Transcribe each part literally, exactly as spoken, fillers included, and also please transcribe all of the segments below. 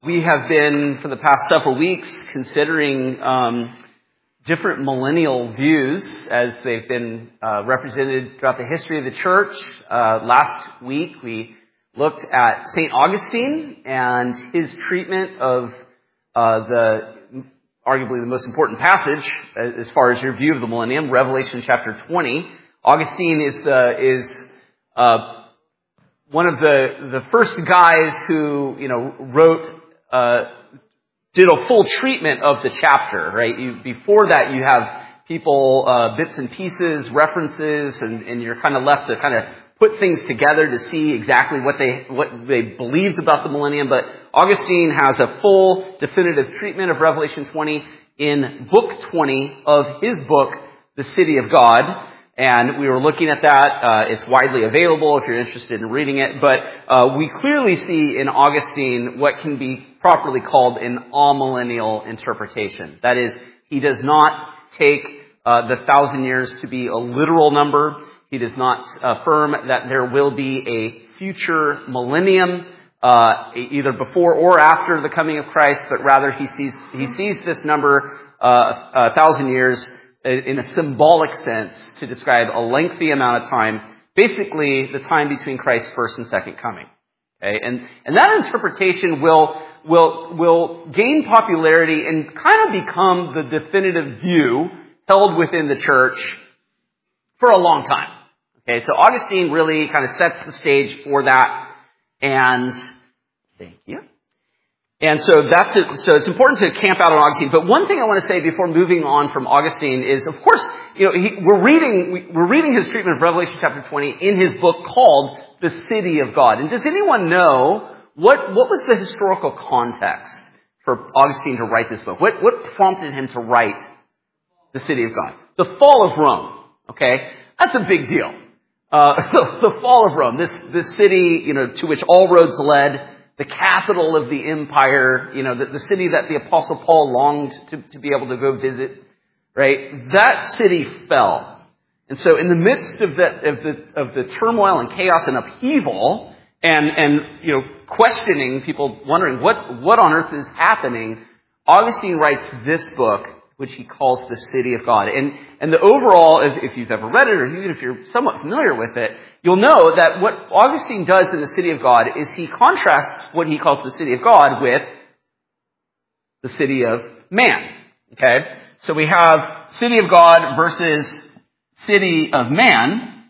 We have been, for the past several weeks, considering um, different millennial views as they've been uh, represented throughout the history of the church. Uh, last week, we looked at Saint Augustine and his treatment of uh, the arguably the most important passage as far as your view of the millennium, Revelation chapter twenty. Augustine is the is uh, one of the the first guys who you know wrote. Uh, did a full treatment of the chapter, right? You, before that, you have people, uh, bits and pieces, references, and, and you're kind of left to kind of put things together to see exactly what they what they believed about the millennium. But Augustine has a full, definitive treatment of Revelation twenty in Book twenty of his book, The City of God. And we were looking at that. Uh, it's widely available if you're interested in reading it. But uh, we clearly see in Augustine what can be properly called an amillennial interpretation. That is, he does not take uh, the thousand years to be a literal number. He does not affirm that there will be a future millennium, uh, either before or after the coming of Christ, but rather he sees he sees this number, uh, a thousand years, in a symbolic sense to describe a lengthy amount of time, basically the time between Christ's first and second coming. Okay, and and that interpretation will will will gain popularity and kind of become the definitive view held within the church for a long time. Okay, so Augustine really kind of sets the stage for that, and thank you. And so that's it. So it's important to camp out on Augustine. But one thing I want to say before moving on from Augustine is, of course, you know, he, we're reading we're reading his treatment of Revelation chapter twenty in his book called The City of God. And does anyone know what what was the historical context for Augustine to write this book? What what prompted him to write The City of God? The fall of Rome. Okay, that's a big deal. Uh, the, the fall of Rome. This this city, you know, to which all roads led. The capital of the empire, you know, the, the city that the Apostle Paul longed to, to be able to go visit, right? That city fell. And so in the midst of the, of the, of the turmoil and chaos and upheaval and, and, you know, questioning, people wondering what, what on earth is happening, Augustine writes this book, which he calls The City of God. And, and the overall, if, if you've ever read it, or even if you're somewhat familiar with it, you'll know that what Augustine does in The City of God is he contrasts what he calls the City of God with the City of Man. Okay? So we have City of God versus City of Man.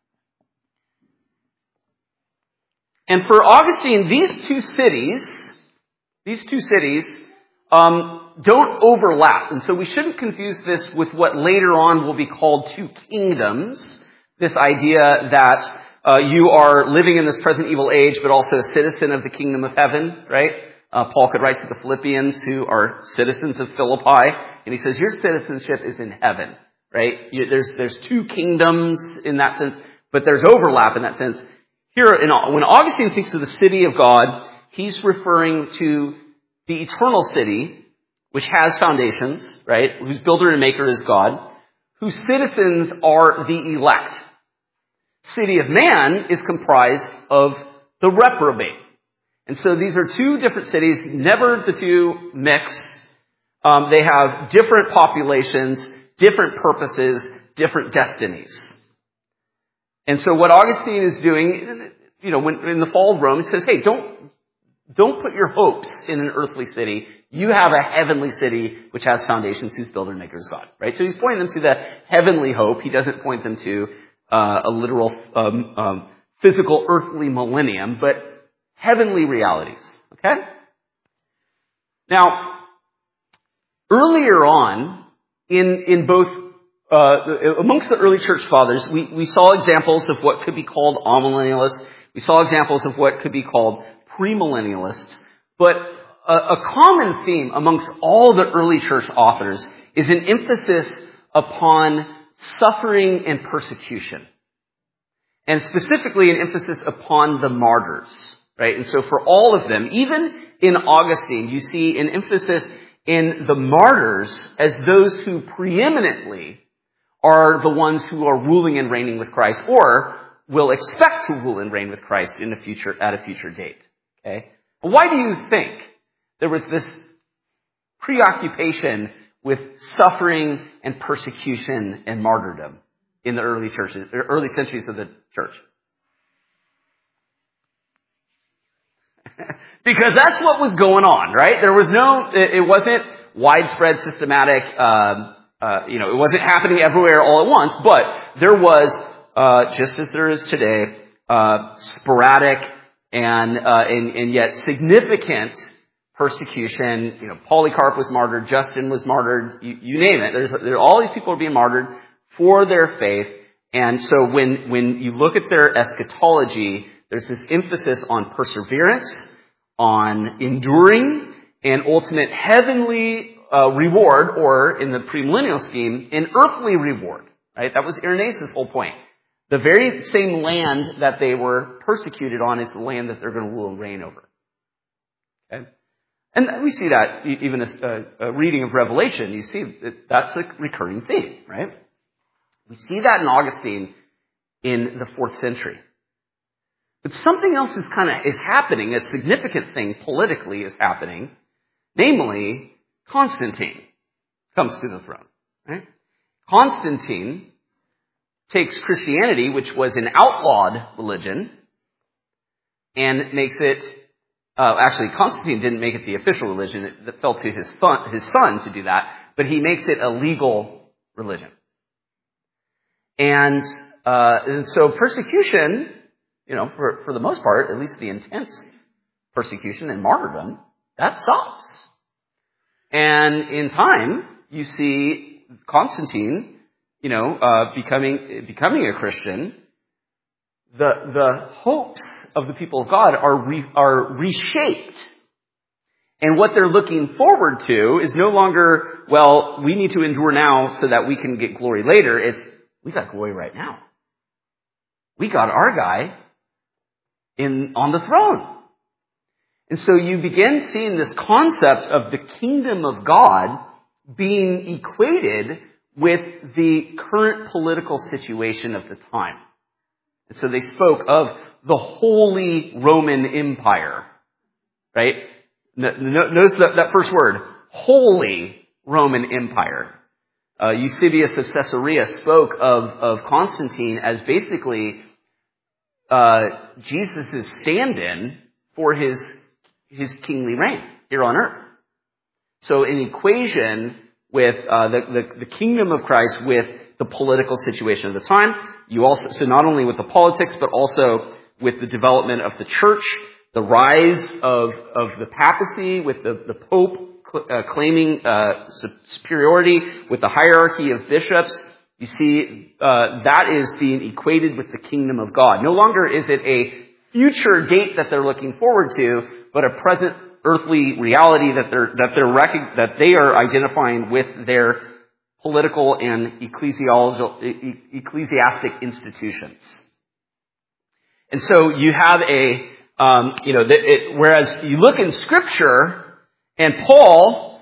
And for Augustine, these two cities, these two cities, um, don't overlap. And so we shouldn't confuse this with what later on will be called two kingdoms. This idea that uh, you are living in this present evil age, but also a citizen of the kingdom of heaven, right? Uh, Paul could write to the Philippians, who are citizens of Philippi, and he says, your citizenship is in heaven, right? You, there's there's two kingdoms in that sense, but there's overlap in that sense. Here, in, when Augustine thinks of the city of God, he's referring to the eternal city, which has foundations, right? Whose builder and maker is God, whose citizens are the elect. City of Man is comprised of the reprobate. And so these are two different cities, never the two mix. Um, they have different populations, different purposes, different destinies. And so what Augustine is doing, you know, when in the fall of Rome, he says, hey, don't Don't put your hopes in an earthly city. You have a heavenly city which has foundations, whose builder and maker is God. Right? So he's pointing them to the heavenly hope. He doesn't point them to uh, a literal um, um, physical earthly millennium, but heavenly realities. Okay? Now, earlier on, in in both uh, amongst the early church fathers, we, we saw examples of what could be called amillennialists. We saw examples of what could be called premillennialists, but a, a common theme amongst all the early church authors is an emphasis upon suffering and persecution, and specifically an emphasis upon the martyrs, right? And so for all of them, even in Augustine, you see an emphasis in the martyrs as those who preeminently are the ones who are ruling and reigning with Christ, or will expect to rule and reign with Christ in the future, at a future date. Okay? Why do you think There was this preoccupation with suffering and persecution and martyrdom in the early churches, early centuries of the church. Because that's what was going on, right? There was no, it wasn't widespread, systematic, uh, uh, you know, it wasn't happening everywhere all at once, but there was, uh, just as there is today, uh, sporadic and, uh, and, and yet significant persecution. You know, Polycarp was martyred, Justin was martyred, you, you name it. There's, there, all these people are being martyred for their faith. And so when, when you look at their eschatology, there's this emphasis on perseverance, on enduring, and ultimate heavenly uh, reward, or in the premillennial scheme, an earthly reward. Right? That was Irenaeus' whole point. The very same land that they were persecuted on is the land that they're going to rule and reign over. Okay? And we see that even as a, a reading of Revelation. You see that that's a recurring theme, right? We see that in Augustine in the fourth century. But something else is kind of is happening. A significant thing politically is happening. Namely, Constantine comes to the throne. Right? Constantine takes Christianity, which was an outlawed religion, and makes it. Uh, actually, Constantine didn't make it the official religion. It, it fell to his son, his son to do that. But he makes it a legal religion. And, uh, and so persecution, you know, for, for the most part, at least the intense persecution and martyrdom, that stops. And in time, you see Constantine, you know, uh, becoming, becoming a Christian. The, the hopes of the people of God are, re, are reshaped. And what they're looking forward to is no longer, well, we need to endure now so that we can get glory later. It's, we got glory right now. We got our guy in on the throne. And so you begin seeing this concept of the kingdom of God being equated with the current political situation of the time. And so they spoke of the Holy Roman Empire, right? Notice that, that first word, Holy Roman Empire. Uh, Eusebius of Caesarea spoke of, of Constantine as basically uh, Jesus' stand-in for his, his kingly reign here on earth. So an equation with uh, the, the, the kingdom of Christ with the political situation of the time. You also, so not only with the politics, but also with the development of the church, the rise of, of the papacy, with the, the Pope cl- uh, claiming uh, superiority, with the hierarchy of bishops. You see, uh, that is being equated with the kingdom of God. No longer is it a future date that they're looking forward to, but a present earthly reality that they're that they're rec- that they are identifying with their political and ecclesiological, ecclesiastic institutions. And so you have a, um, you know, the, it, whereas you look in Scripture and Paul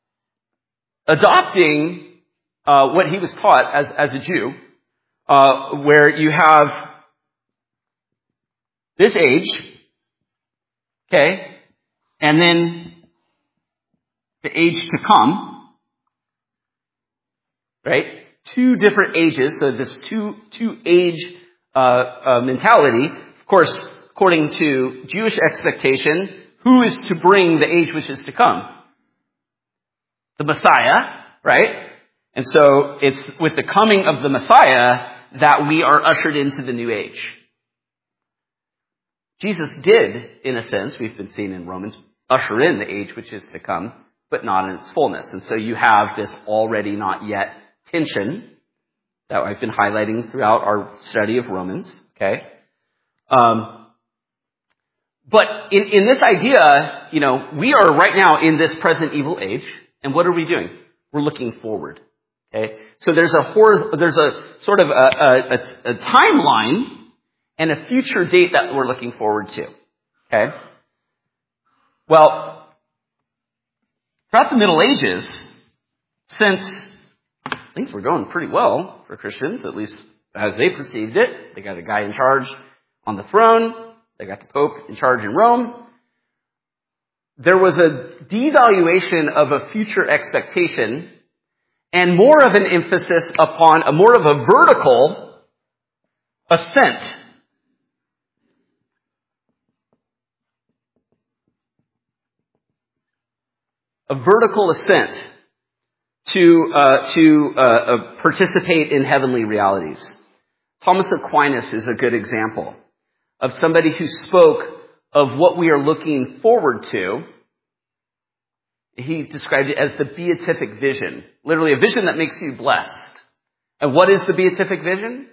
adopting uh, what he was taught as, as a Jew, uh, where you have this age, okay, and then the age to come, right? Two different ages, so this two two age uh, uh, mentality. Of course, according to Jewish expectation, who is to bring the age which is to come? The Messiah, right? And so it's with the coming of the Messiah that we are ushered into the new age. Jesus did, in a sense, we've been seeing in Romans, usher in the age which is to come, but not in its fullness. And so you have this already not yet tension that I've been highlighting throughout our study of Romans, okay? Um, but in, in this idea, you know, we are right now in this present evil age, and what are we doing? We're looking forward, okay? So there's a horiz- there's a sort of a, a, a, a timeline and a future date that we're looking forward to, okay? Well, throughout the Middle Ages, since things were going pretty well for Christians, at least as they perceived it. They got a guy in charge on the throne. They got the Pope in charge in Rome. there was a devaluation of a future expectation and more of an emphasis upon a more of a vertical ascent. A vertical ascent to uh, to uh, uh, participate in heavenly realities. Thomas Aquinas is a good example of somebody who spoke of what we are looking forward to. He described it as the beatific vision, literally a vision that makes you blessed. And what is the beatific vision?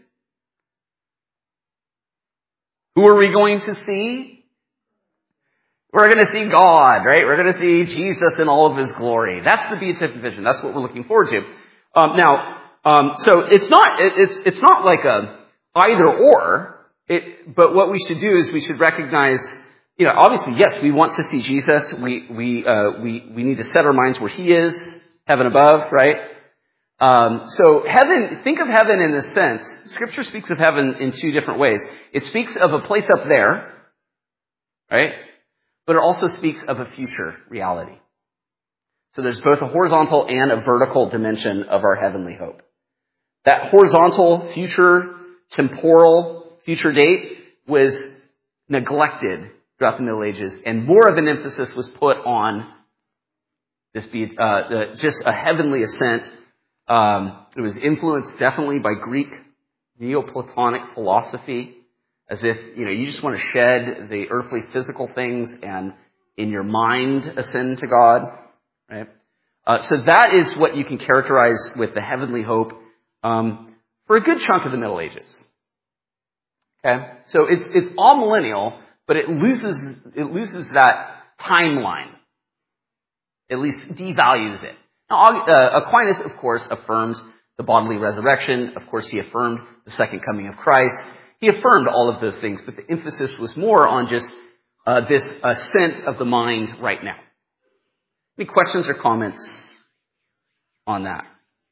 Who are we going to see? We're going to see God, right? We're going to see Jesus in all of his glory. That's the beatific vision. That's what we're looking forward to. Um, now, um, so it's not it, it's it's not like a either or. It, but what we should do is we should recognize, you know, obviously, yes, we want to see Jesus. We we uh, we we need to set our minds where he is, heaven above, right? Um, so heaven, think of heaven in a sense. Scripture speaks of heaven in two different ways. It speaks of a place up there, right? But it also speaks of a future reality. So there's both a horizontal and a vertical dimension of our heavenly hope. That horizontal, future, temporal, future date was neglected throughout the Middle Ages, and more of an emphasis was put on this be uh, the, just a heavenly ascent. Um, it was influenced definitely by Greek Neoplatonic philosophy, as if, you know, you just want to shed the earthly physical things and in your mind ascend to God, right? Uh, so that is what you can characterize with the heavenly hope um, for a good chunk of the Middle Ages. Okay, so it's it's all millennial, but it loses it loses that timeline. At least devalues it. Now, uh, Aquinas, of course, affirmed the bodily resurrection. Of course, he affirmed the second coming of Christ. He affirmed all of those things, but the emphasis was more on just uh, this ascent of the mind right now. Any questions or comments on that?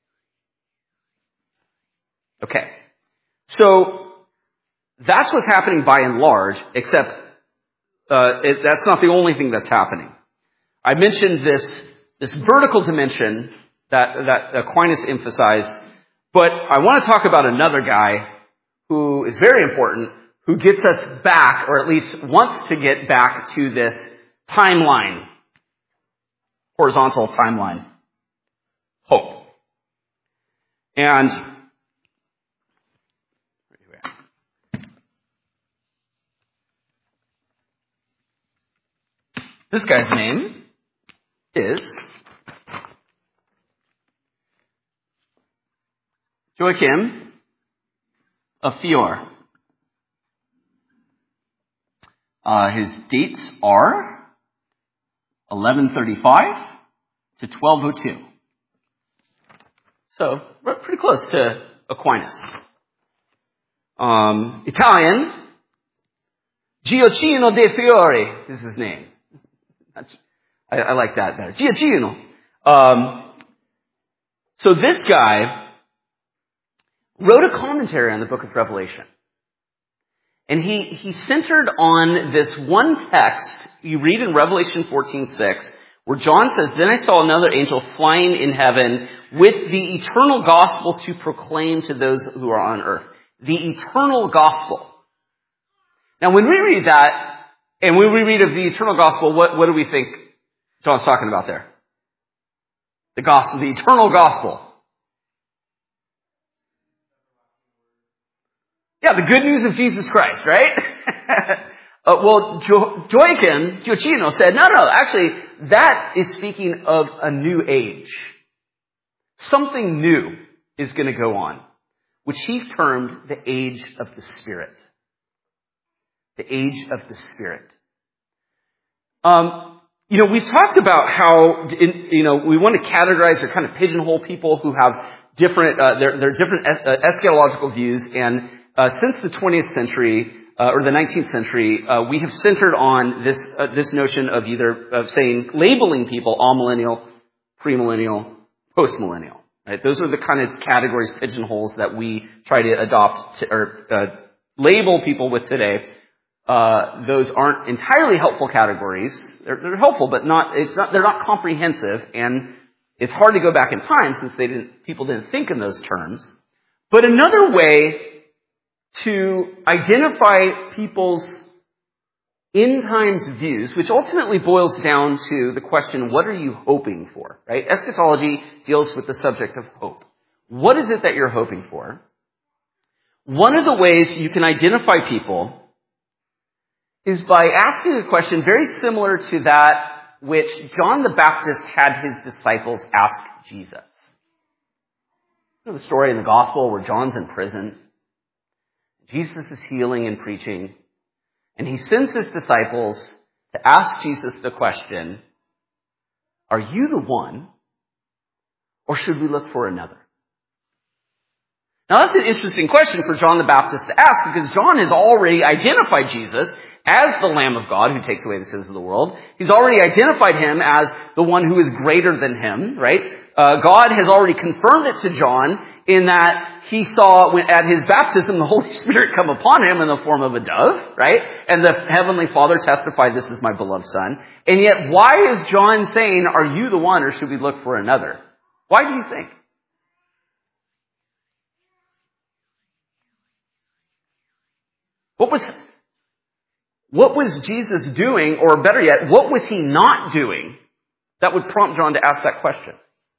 Okay. So that's what's happening by and large, except uh, it, that's not the only thing that's happening. I mentioned this, this vertical dimension that, that Aquinas emphasized, but I want to talk about another guy who is very important, who gets us back, or at least wants to get back to this timeline, horizontal timeline, hope. And this guy's name is Joachim of Fiore. Uh, his dates are eleven thirty-five to twelve oh two. So, we're pretty close to Aquinas. Um, Italian, Gioacchino de Fiore is his name. That's, I, I like that better. Gioacchino. Um, so this guy wrote a commentary on the book of Revelation. And he, he centered on this one text you read in Revelation fourteen six, where John says, "Then I saw another angel flying in heaven with the eternal gospel to proclaim to those who are on earth." The eternal gospel. Now when we read that, and when we read of the eternal gospel, what, what do we think John's talking about there? The gospel, the eternal gospel. Yeah, the good news of Jesus Christ, right? uh, well, jo- Joachim, Gioacchino said, no, no, actually, that is speaking of a new age. Something new is going to go on, which he termed the age of the Spirit. The age of the Spirit. Um, you know, we've talked about how, in, you know, we want to categorize or kind of pigeonhole people who have different, uh, their, their different es- uh, eschatological views. And uh, since the twentieth century uh, or the nineteenth century, uh, we have centered on this uh, this notion of either of saying labeling people amillennial, premillennial, postmillennial. Right? Those are the kind of categories, pigeonholes that we try to adopt to, or uh, label people with today. uh, those aren't entirely helpful categories. They're, they're helpful, but not, it's not, they're not comprehensive, and it's hard to go back in time since they didn't, people didn't think in those terms. But another way to identify people's end times views, which ultimately boils down to the question, what are you hoping for, right? Eschatology deals with the subject of hope. What is it that you're hoping for? One of the ways you can identify people is by asking a question very similar to that which John the Baptist had his disciples ask Jesus. You know the story in the gospel where John's in prison. Jesus is healing and preaching. And he sends his disciples to ask Jesus the question, are you the one, or should we look for another? Now that's an interesting question for John the Baptist to ask, because John has already identified Jesus as the Lamb of God who takes away the sins of the world. He's already identified him as the one who is greater than him, right? Uh, God has already confirmed it to John in that he saw when, at his baptism the Holy Spirit come upon him in the form of a dove, right? And the Heavenly Father testified, this is my beloved Son. And yet, why is John saying, are you the one, or should we look for another? Why do you think? What was, what was Jesus doing, or better yet, what was he not doing that would prompt John to ask that question?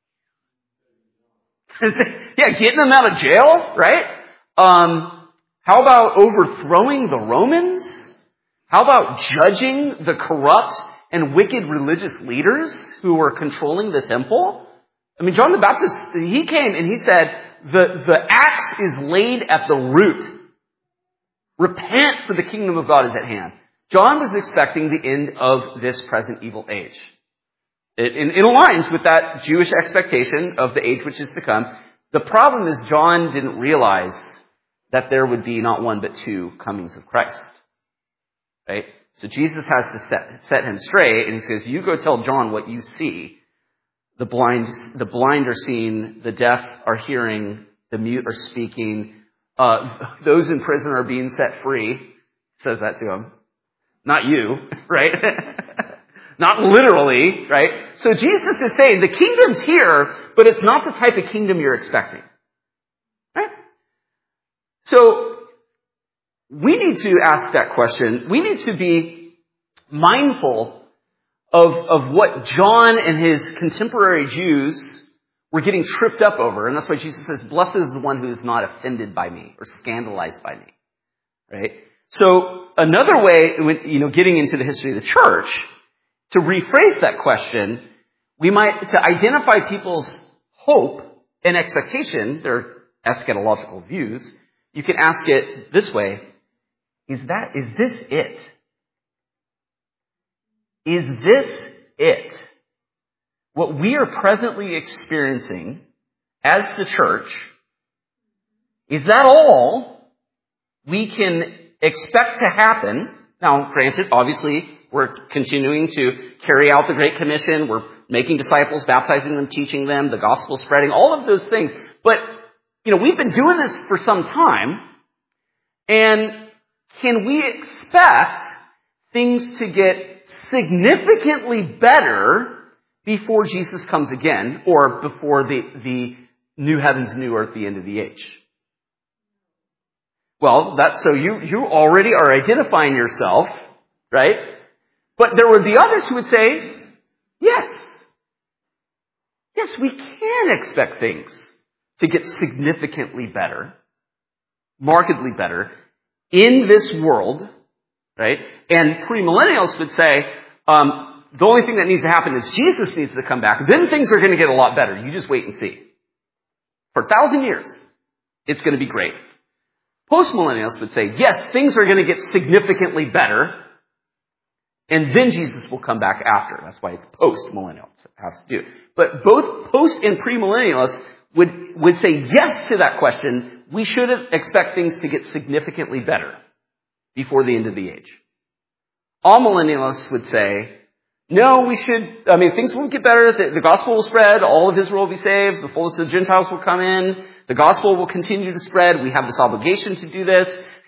Yeah, getting them out of jail, right? Um, how about overthrowing the Romans? How about judging the corrupt and wicked religious leaders who were controlling the temple? I mean, John the Baptist, he came and he said, the, the axe is laid at the root. Repent, for the kingdom of God is at hand. John was expecting the end of this present evil age. It, it aligns with that Jewish expectation of the age which is to come. The problem is John didn't realize that there would be not one but two comings of Christ. Right? So Jesus has to set, set him straight, and he says, you go tell John what you see. The blind, the blind are seeing, the deaf are hearing, the mute are speaking, uh, those in prison are being set free. Says that to him. Not you, right? Not literally, right? So Jesus is saying the kingdom's here, but it's not the type of kingdom you're expecting. Right? So we need to ask that question. We need to be mindful of, of what John and his contemporary Jews were getting tripped up over. And that's why Jesus says, blessed is the one who is not offended by me or scandalized by me. Right? So another way, you know, getting into the history of the church, to rephrase that question, we might, to identify people's hope and expectation, their eschatological views, you can ask it this way, is that, is this it? Is this it? What we are presently experiencing as the church, is that all we can expect to happen? Now, granted, obviously, we're continuing to carry out the Great Commission. We're making disciples, baptizing them, teaching them, the gospel spreading, all of those things. But, you know, we've been doing this for some time. And can we expect things to get significantly better before Jesus comes again, or before the, the new heavens, new earth, the end of the age? Well, that's so you, you already are identifying yourself, right? But there would be others who would say, yes. Yes, we can expect things to get significantly better, markedly better in this world, right? And premillennials would say, um, the only thing that needs to happen is Jesus needs to come back. Then things are going to get a lot better. You just wait and see. For a thousand years, it's going to be great. Postmillennials would say, yes, things are going to get significantly better, and then Jesus will come back after. That's why it's post-millennials. It has to do. But both post and premillennialists would, would say yes to that question. We should expect things to get significantly better before the end of the age. All millennialists would say, no, we should, I mean, things will get better. The, the gospel will spread. All of Israel will be saved. The fullness of the Gentiles will come in. The gospel will continue to spread. We have this obligation to do this.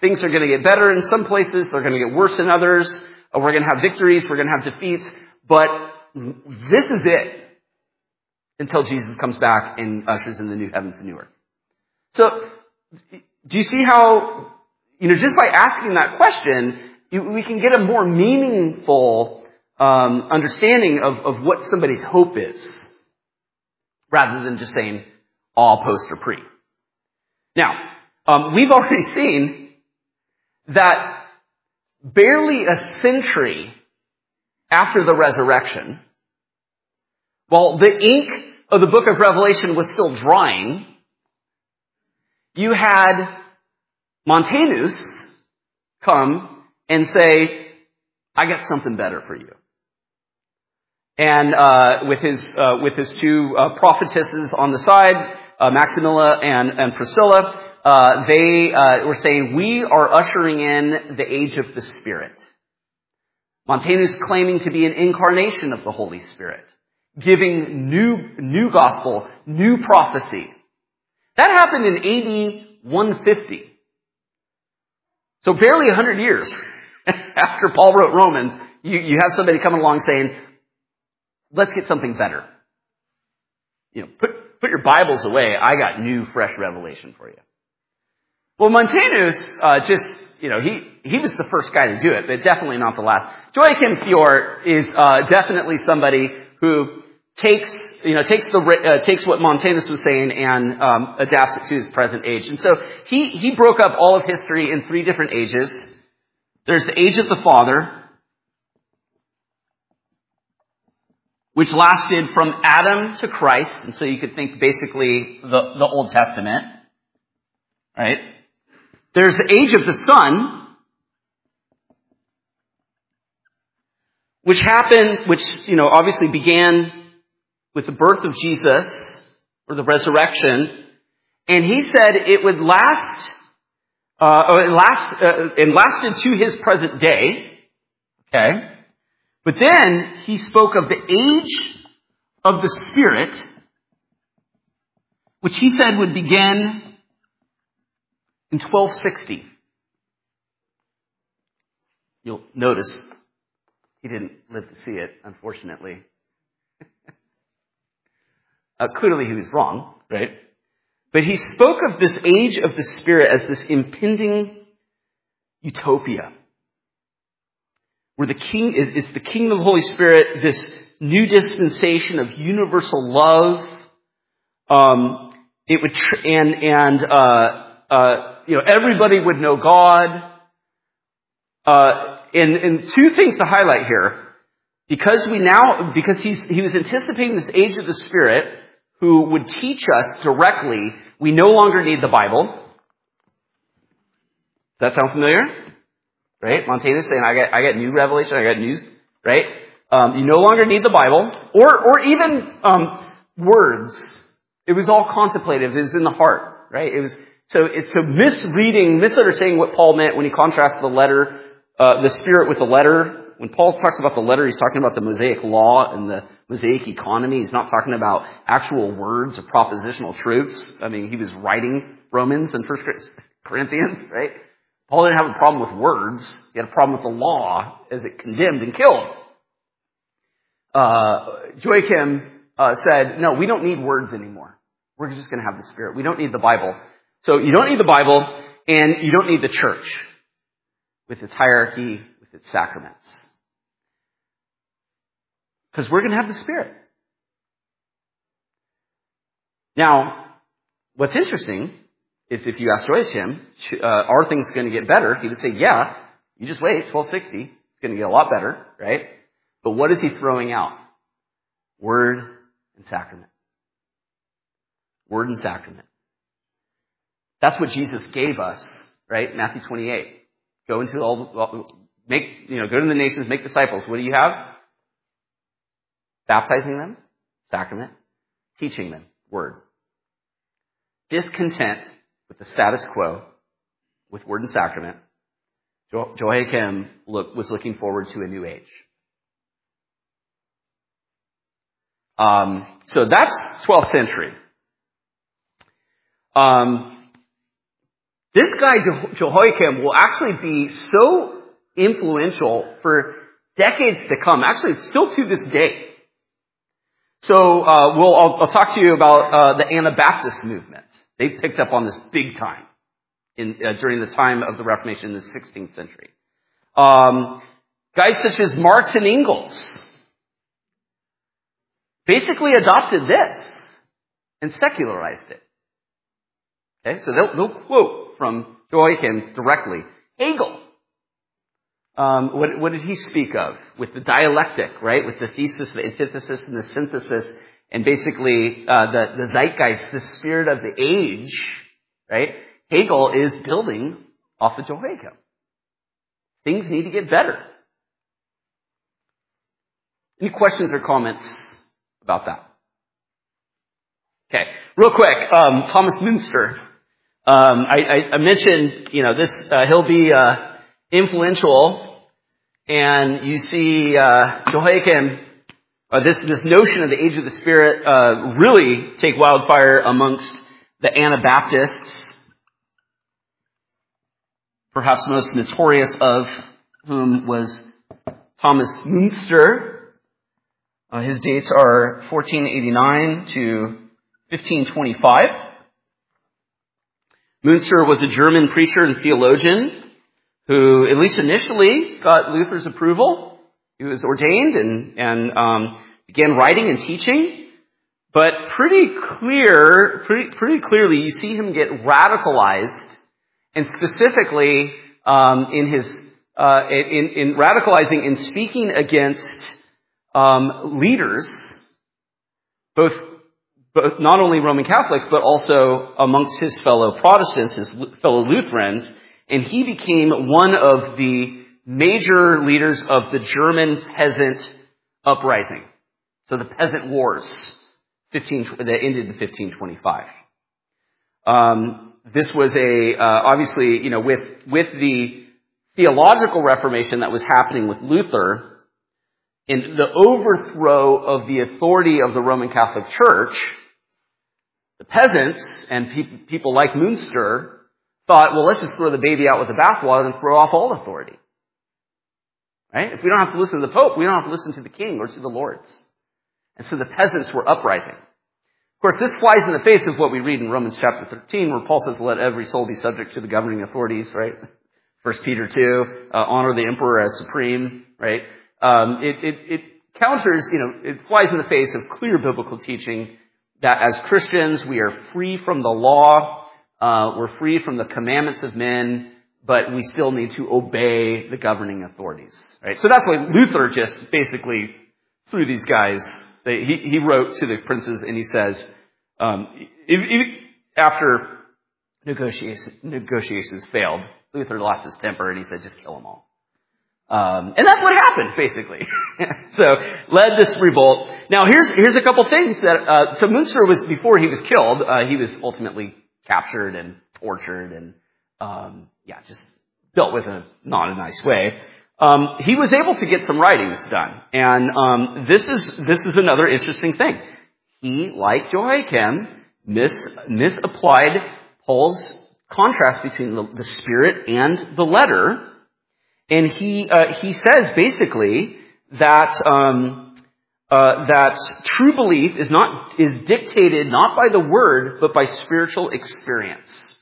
things are going to get better in some places, they're going to get worse in others. We're going to have victories, we're going to have defeats, but this is it until Jesus comes back and ushers in the new heavens and new earth. So, do you see how, you know, just by asking that question, you, we can get a more meaningful um, understanding of, of what somebody's hope is, rather than just saying all post or pre. Now, um, we've already seen that barely a century after the resurrection, while the ink of the book of Revelation was still drying, you had Montanus come and say, I got something better for you. And uh with his uh with his two uh, prophetesses on the side, uh, Maximilla and, and Priscilla, uh they uh were saying, we are ushering in the age of the Spirit. Montanus claiming to be an incarnation of the Holy Spirit, giving new new gospel, new prophecy. That happened in A D one fifty. So barely one hundred years after Paul wrote Romans, you, you have somebody coming along saying, let's get something better. You know, put, put your Bibles away. I got new, fresh revelation for you. Well, Montanus, uh, just, you know, he, he was the first guy to do it, but definitely not the last. Joachim Fior is, uh, definitely somebody who takes, you know, takes the, uh, takes what Montanus was saying and, um, adapts it to his present age. And so he, he broke up all of history in three different ages. There's the age of the Father, which lasted from Adam to Christ. And so you could think basically the, the Old Testament, right? There's the age of the Son, which happened, which, you know, obviously began with the birth of Jesus, or the resurrection. And he said it would last, uh, or it last, uh, it lasted to his present day. Okay? But then he spoke of the age of the Spirit, which he said would begin in twelve sixty. You'll notice he didn't live to see it, unfortunately. uh, clearly he was wrong, right? But he spoke of this age of the Spirit as this impending utopia, where the king is, is the kingdom of the Holy Spirit, this new dispensation of universal love. Um, it would tr- and and uh, uh, you know, everybody would know God. Uh, and and two things to highlight here, because we now because he's he was anticipating this age of the Spirit, who would teach us directly. We no longer need the Bible. Does that sound familiar? Right? Montanus saying, I got, I got new revelation, I got news, right? Um, you no longer need the Bible, or, or even, um, words. It was all contemplative, it was in the heart, right? It was, so it's so misreading, misunderstanding what Paul meant when he contrasts the letter, uh, the Spirit with the letter. When Paul talks about the letter, he's talking about the Mosaic law and the Mosaic economy. He's not talking about actual words or propositional truths. I mean, he was writing Romans and First Corinthians, right? Paul didn't have a problem with words. He had a problem with the law as it condemned and killed. Uh, Joachim uh, said, no, we don't need words anymore. We're just going to have the Spirit. We don't need the Bible. So you don't need the Bible, and you don't need the church with its hierarchy, with its sacraments. Because we're going to have the Spirit. Now, what's interesting is if you ask Joachim, uh, are things going to get better? He would say, yeah, you just wait, twelve sixty. It's going to get a lot better, right? But what is he throwing out? Word and sacrament. Word and sacrament. That's what Jesus gave us, right? Matthew twenty-eight. Go into all, make, you know, go to the nations, make disciples. What do you have? Baptizing them, sacrament. Teaching them, word. Discontent with the status quo, with word and sacrament, jo- Joachim look, was looking forward to a new age. Um, so that's twelfth century. Um, This guy, Je- Jehoiakim, will actually be so influential for decades to come. Actually, still to this day. So, uh, we'll, I'll, I'll talk to you about, uh, the Anabaptist movement. They picked up on this big time in, uh, during the time of the Reformation in the sixteenth century. Um, guys such as Marx and Engels basically adopted this and secularized it. Okay, so they'll, they'll quote from Jehoiakim directly. Hegel, um, what, what did he speak of? With the dialectic, right? With the thesis, the antithesis, and the synthesis, and basically uh, the, the zeitgeist, the spirit of the age, right? Hegel is building off of Jehoiakim. Things need to get better. Any questions or comments about that? Okay, real quick, um, Thomas Münster. Um, I, I, I mentioned, you know, this, uh, he'll be, uh, influential, and you see, uh, Jehoiakim, uh, this, this notion of the age of the Spirit, uh, really take wildfire amongst the Anabaptists, perhaps most notorious of whom was Thomas Münster. Uh, his dates are fourteen eighty-nine to fifteen twenty-five. Münster was a German preacher and theologian who, at least initially, got Luther's approval. He was ordained and, and um, began writing and teaching. But pretty clear, pretty, pretty clearly, you see him get radicalized, and specifically um, in his uh, in, in radicalizing and speaking against um, leaders, both. But not only Roman Catholic, but also amongst his fellow Protestants, his fellow Lutherans, and he became one of the major leaders of the German peasant uprising. So the Peasant Wars, fifteen that ended in fifteen twenty-five. Um, this was a uh, obviously, you know, with with the theological reformation that was happening with Luther, and the overthrow of the authority of the Roman Catholic Church. The peasants and pe- people like Münster thought, well, let's just throw the baby out with the bathwater and throw off all authority. Right? If we don't have to listen to the Pope, we don't have to listen to the king or to the lords. And so the peasants were uprising. Of course, this flies in the face of what we read in Romans chapter thirteen, where Paul says, let every soul be subject to the governing authorities, right? First Peter two, uh, honor the emperor as supreme, right? Um, it, it, it counters, you know, it flies in the face of clear biblical teaching that as Christians, we are free from the law, uh, we're free from the commandments of men, but we still need to obey the governing authorities, right? So that's why Luther just basically threw these guys, they, he, he wrote to the princes and he says, um, if, if, after negotiations, negotiations failed, Luther lost his temper and he said, just kill them all. Um, and that's what happened, basically. So, led this revolt. Now, here's here's a couple things that, uh, so Münster was, before he was killed, uh, he was ultimately captured and tortured and, um, yeah, just dealt with in a, not a nice way. Um, he was able to get some writings done. And, um, this is, this is another interesting thing. He, like Jehoiakim, mis, misapplied Paul's contrast between the, the spirit and the letter. And he uh, he says basically that um, uh, that true belief is not is dictated not by the word but by spiritual experience.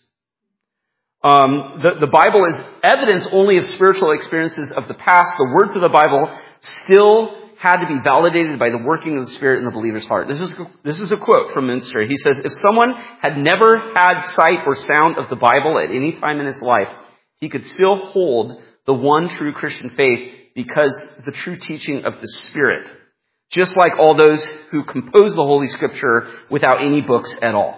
Um, the the Bible is evidence only of spiritual experiences of the past. The words of the Bible still had to be validated by the working of the Spirit in the believer's heart. This is this is a quote from Münster. He says, "If someone had never had sight or sound of the Bible at any time in his life, he could still hold the one true Christian faith because the true teaching of the Spirit, just like all those who compose the Holy Scripture without any books at all."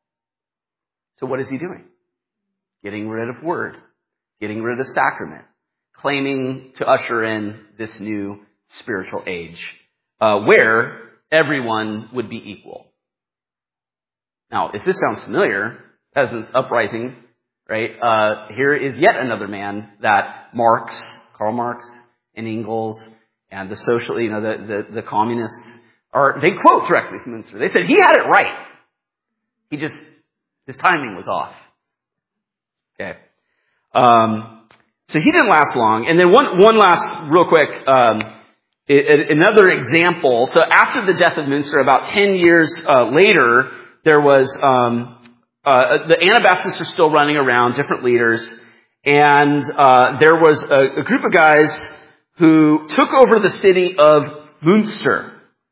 So what is he doing? Getting rid of word, getting rid of sacrament, claiming to usher in this new spiritual age, uh, where everyone would be equal. Now, if this sounds familiar, peasants uprising, right? Uh, here is yet another man that Marx, Karl Marx, and Engels, and the social, you know, the, the, the communists are, they quote directly from Münster. They said he had it right. He just, his timing was off. Okay. Um, so he didn't last long. And then one, one last, real quick, um, it, it, another example. So after the death of Münster, about ten years uh, later, there was, um, uh, the Anabaptists are still running around, different leaders, and uh, there was a, a group of guys who took over the city of Münster.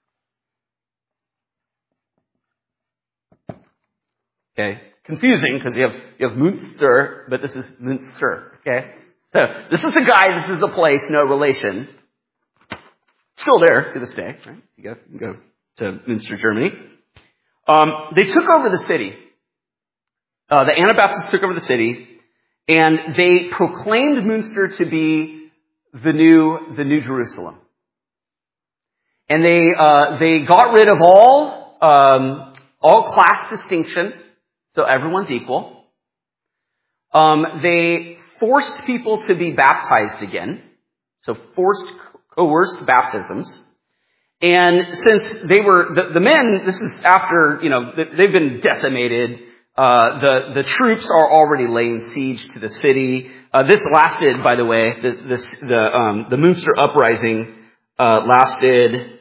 Okay, confusing because you have you have Münster, but this is Münster. Okay, so this is a guy, this is a place, no relation. Still there to this day, right? You go, you can go to Münster, Germany. Um, they took over the city. Uh, the Anabaptists took over the city, and they proclaimed Münster to be the new the new Jerusalem. And they uh, they got rid of all um, all class distinction. So everyone's equal. Um, they forced people to be baptized again. So forced, coerced baptisms. And since they were, the, the men, this is after, you know, they've been decimated. Uh, the, the troops are already laying siege to the city. Uh, this lasted, by the way, the, this, the, um, the Münster uprising, uh, lasted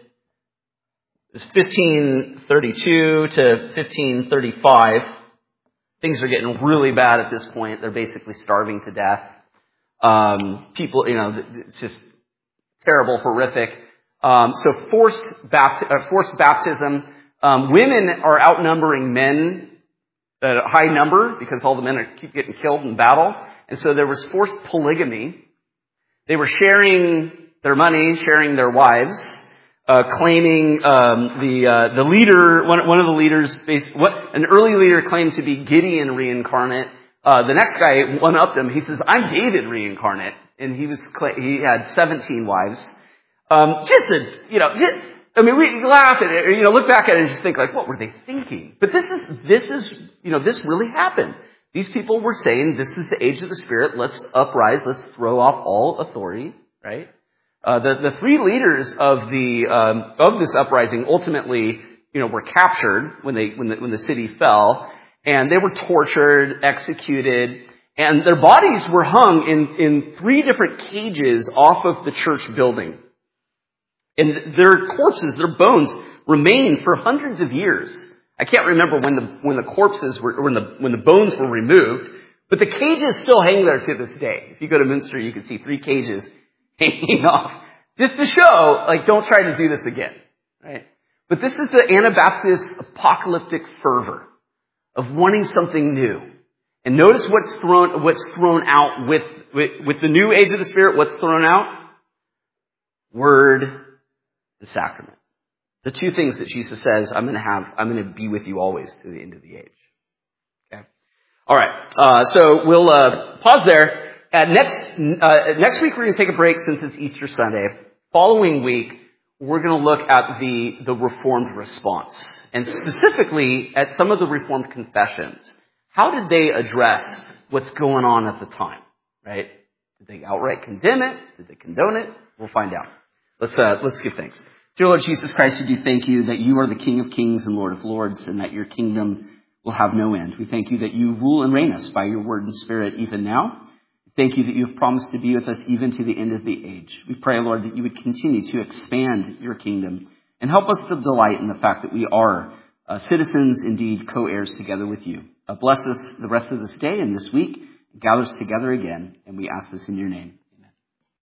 fifteen thirty-two to fifteen thirty-five. Things are getting really bad at this point. They're basically starving to death. Um, people, you know, it's just terrible, horrific. Um, so forced, bapt- uh, forced baptism. Um, women are outnumbering men at a high number because all the men are, keep getting killed in battle. And so there was forced polygamy. They were sharing their money, sharing their wives. Uh, claiming um, the uh, the leader, one, one of the leaders, what an early leader claimed to be Gideon reincarnate. Uh, the next guy one-upped him. He says, "I'm David reincarnate," and he was he had seventeen wives. Um, just a you know, just, I mean, we laugh at it, or, you know, look back at it and just think like, what were they thinking? But this is this is you know, this really happened. These people were saying, "This is the age of the Spirit. Let's uprise. Let's throw off all authority." Right. Uh, the, the three leaders of the, um, of this uprising ultimately, you know, were captured when they, when the, when the city fell, and they were tortured, executed, and their bodies were hung in, in three different cages off of the church building. And their corpses, their bones, remained for hundreds of years. I can't remember when the, when the corpses were, when the, when the bones were removed, but the cages still hang there to this day. If you go to Münster, you can see three cages hanging off, just to show, like, don't try to do this again, right? But this is the Anabaptist apocalyptic fervor of wanting something new. And notice what's thrown, what's thrown out with, with, with the new age of the Spirit. What's thrown out? Word, the sacrament. The two things that Jesus says, I'm going to have, I'm going to be with you always to the end of the age. Okay. All right. Uh, so we'll uh, pause there. Uh, next uh, next week, we're going to take a break since it's Easter Sunday. Following week, we're going to look at the, the Reformed response, and specifically at some of the Reformed confessions. How did they address what's going on at the time, right? Did they outright condemn it? Did they condone it? We'll find out. Let's uh, let's give thanks. Dear Lord Jesus Christ, we do thank you that you are the King of kings and Lord of lords, and that your kingdom will have no end. We thank you that you rule and reign us by your word and spirit even now. Thank you that you have promised to be with us even to the end of the age. We pray, Lord, that you would continue to expand your kingdom and help us to delight in the fact that we are uh, citizens, indeed co-heirs together with you. Uh, bless us the rest of this day and this week. Gather us together again, and we ask this in your name.